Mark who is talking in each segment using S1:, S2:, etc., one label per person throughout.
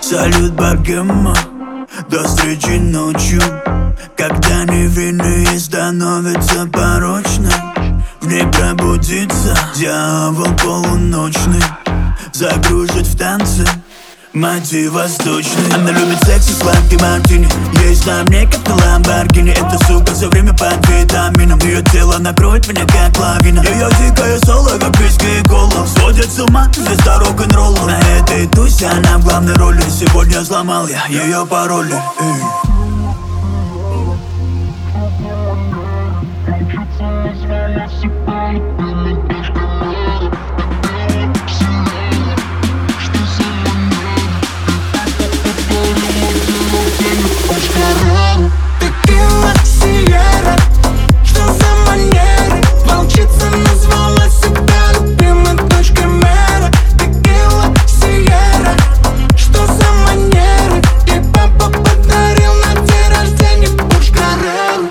S1: Салют, богема, до встречи ночью. Когда невинные становятся порочной, в ней пробудится дьявол полуночный, загружит в танцы мотив восточный. Она любит секс и сладкий мартини. Есть на мне как на Ламборгини. Эта сука все время под витамином. Ее тело накроет меня как лавина. Ее дикое соло, как виски и кола, сводит с ума звезда рок-н-ролла. На этой тусе она в главной роли. Сегодня взломал я ее пароли.
S2: Текила, Сиера, что за манеры? Волчица назвала себя любимой дочкой мэра. Текила, Сиера, что за манеры? Ей папа подарил на день рождения Порш Карреру.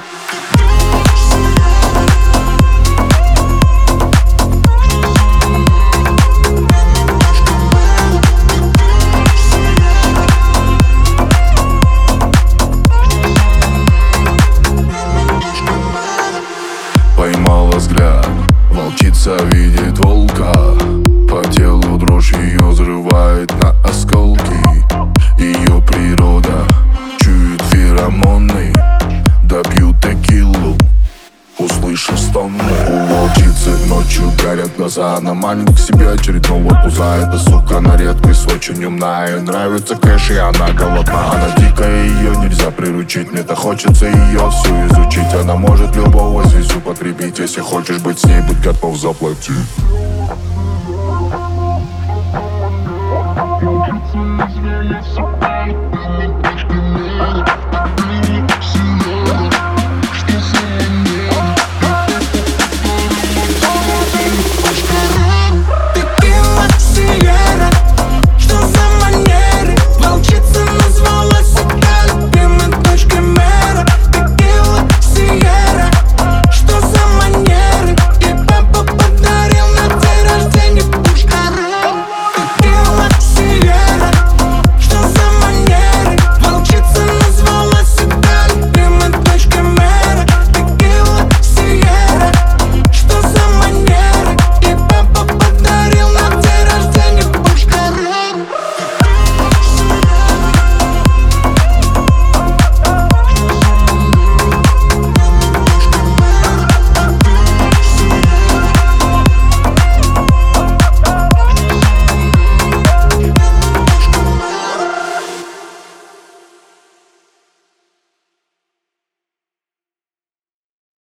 S3: Поймала взгляд, волчица видит волка. По телу дрожь ее взрывает на осколки. Ее природа чует феромоны. Допью текилу, услышав стоны. У волчицы ночью горят глаза. Она манит к себе очередного пуза. Эта сука на редкость очень умная. Ей нравится кэш, и она голодна. Она дикая, ее нельзя приручить. Мне-то хочется ее всю изучить. Она может любого звезду потребить. Если хочешь быть с ней, будь готов заплатить.